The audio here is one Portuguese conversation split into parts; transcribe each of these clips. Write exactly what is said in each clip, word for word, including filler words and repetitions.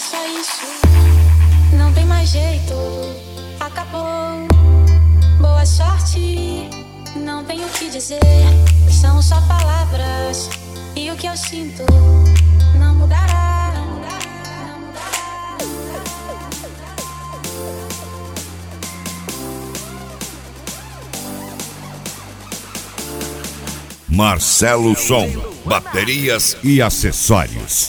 só isso, não tem mais jeito, acabou. Boa sorte, não tenho o que dizer, são só palavras, e o que eu sinto não mudará, não mudará, não mudará. Marcelo Som, baterias e acessórios.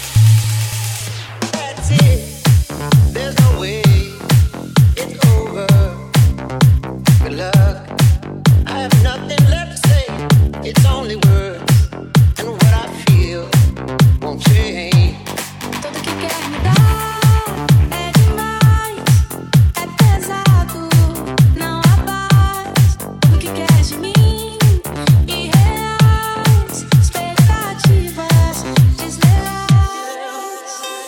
Tudo que quer me dar é demais, é pesado, não há paz. Tudo que quer de mim, irreais, expectativas desleais.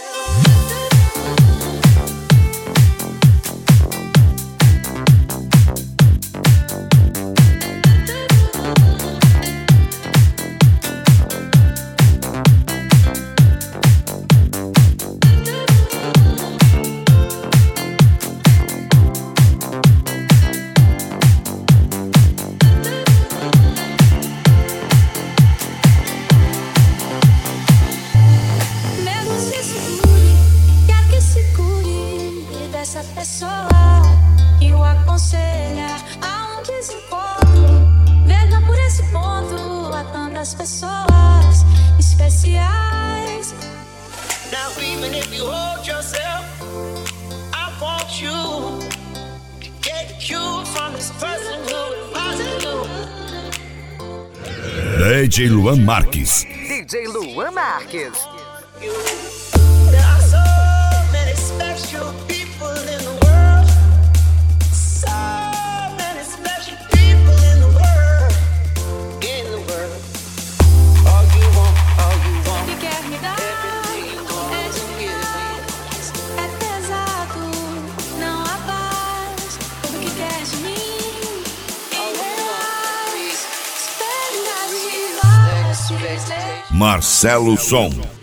Mesmo se segure, quer que se cure dessa pessoa que o aconselha a um desencontro. Veja por esse ponto, há tantas pessoas especiais. Now even if you hold yourself, I want you to get you from this person who is positive. D J Luan Marques. D J Luan Marques. You. There are so many special people in the world. So many special people in the world. In the world. All you want, all you Tudo want. que quer me dar Everything you want é to give demais, é pesado, não há paz. Tudo que quer de mim, irreais, expectativas desleais. Marcelo Som.